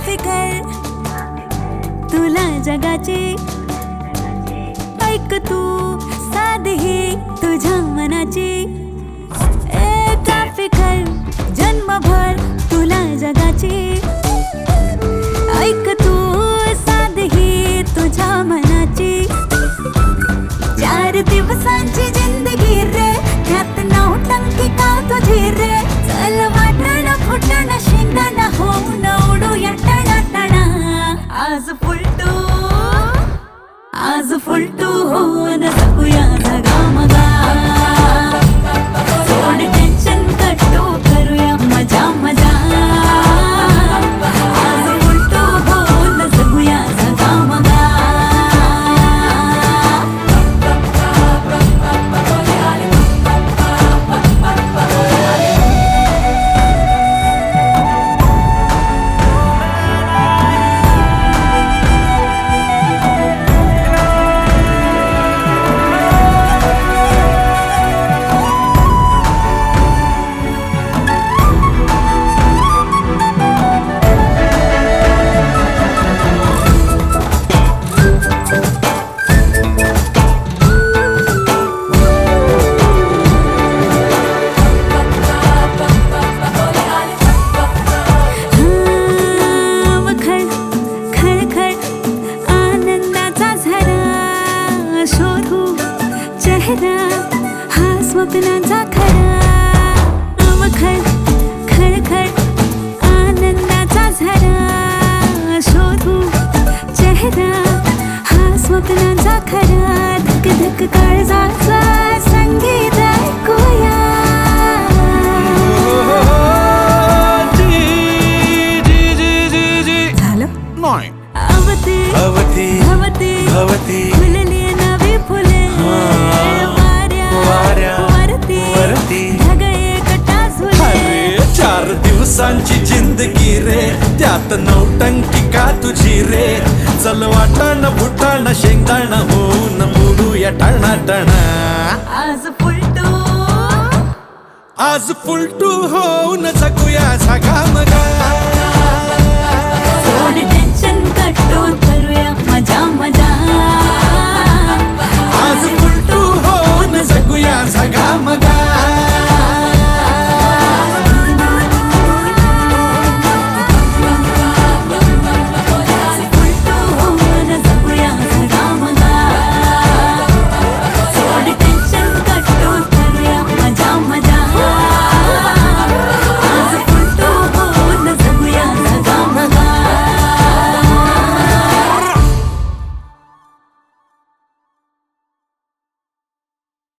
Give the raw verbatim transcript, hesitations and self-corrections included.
फिकर तुला जगाची ऐक तू साधी तुझ्या मनाची ए का फिकर जन्मभर तुला जगाची ऐक तू साधी तुझ्या मनाची चार दिवसांची जिंदगी रे त्यात नौटंकी का तुझी रे चल वाटण फुटण शेंगदाणा होऊन उडूया टणाटणा आज फुलटू आज फुलटू होऊन जगूया झगामगा सोड टेन्शन कट्टू करूया मजा मजा आज फुलटू होऊन जगूया झगामगा हा स्वप्नाचा खरा अवखळ खळखळ आनंदाचा झरा शोधू चेहरा हा स्वप्नाचा खरा धक धक काळजाचा संगीत ऐकूया झालं नाही अवती भवती भवती भवती फुलली नवी फुले चार दिवसांची जिंदगी रे त्यात नौटंकी का तुझी रे चल वाटण फुटाण शेंगदाणा होऊन उडूया टणाटणा आज फुलटू आज फुलटू होऊन जगूया झगामगा सोड टेन्शन कट्टू करूया मजा मजा आज फुलटू होऊन जगूया झगामगा